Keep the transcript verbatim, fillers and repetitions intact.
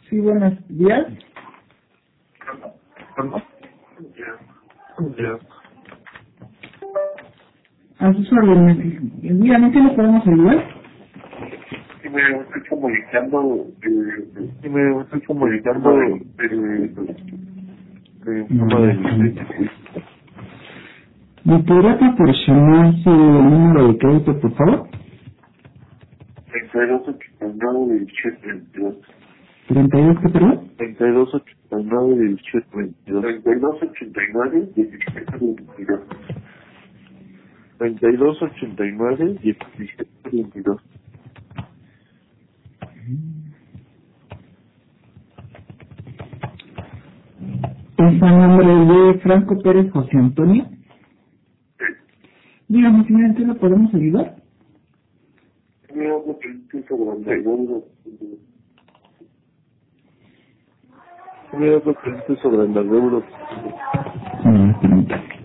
Sí, buenos días. A sus órdenes. Dígame, ¿qué le podemos ayudar? Sí, me estoy comunicando, eh, sí, me estoy comunicando de, de, de, No, de, ya. de, ¿Me podría proporcionar su número de crédito, por favor? treinta y dos ochenta y nueve diecisiete veintidós. ¿treinta y dos qué, perdón? treinta y dos ochenta y nueve diecisiete veintidós. treinta y dos ochenta y nueve diecisiete veintidós. treinta y dos ochenta y nueve diecisiete veintidós. ¿Es a nombre de Franco Pérez José Antonio? Dígame, señor, ¿en qué le podemos ayudar? Me hago que sobre la deuda. Me hago que sobre la deuda. No, permítame.